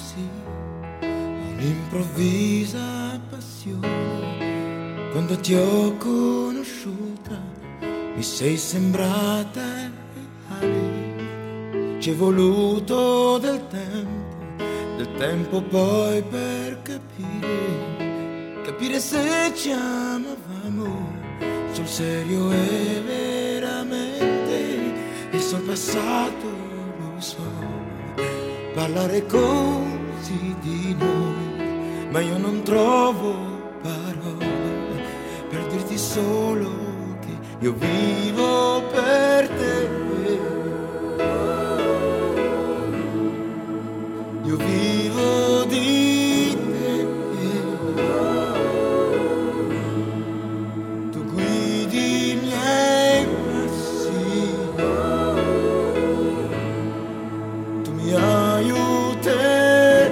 così, un'improvvisa passione. Quando ti ho conosciuta mi sei sembrata reale. Ci è voluto del tempo poi per capire se ci amavamo sul serio e veramente. E sul passato lo so, parlare così di noi, ma io non trovo parole per dirti solo che io vivo per te. Io vivo di te. Tu guidi i miei passi, tu mi aiuterai.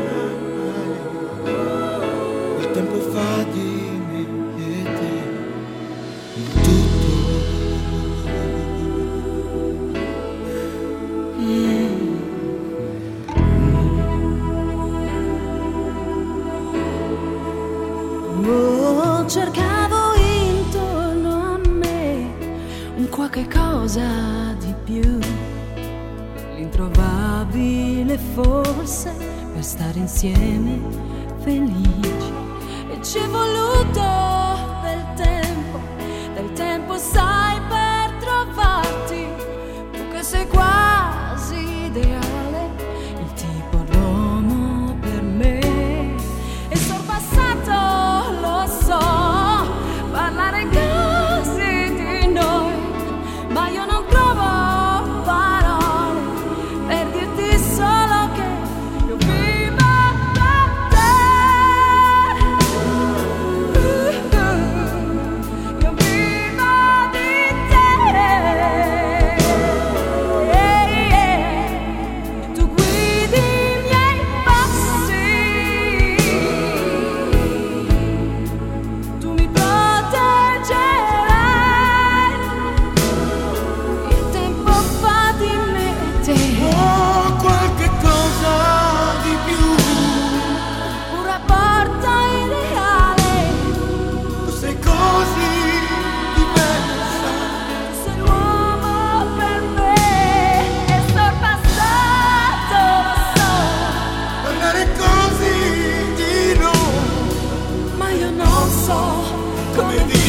Il tempo fa di me e te in tutto. Cercavo intorno a me un qualche cosa di più, l'introvabile forse per stare insieme felici. E ci è voluto del tempo sai per trovarti, tu che sei quasi ideale, il tipo d'uomo per me. E sorpassato lo so parlare così di noi, ma io non trovo parole per dirti solo che io vivo per te. Io vivo di te. Tu guidi i miei passi, tu mi proteggerai. Il tempo fa di me e te Oh, qualche cosa di più. un rapporto ideale. Tu sei così diversa. Tu sei l'uomo per me. E sorpassato lo so, Parlare così di noi, ma io non so come dire.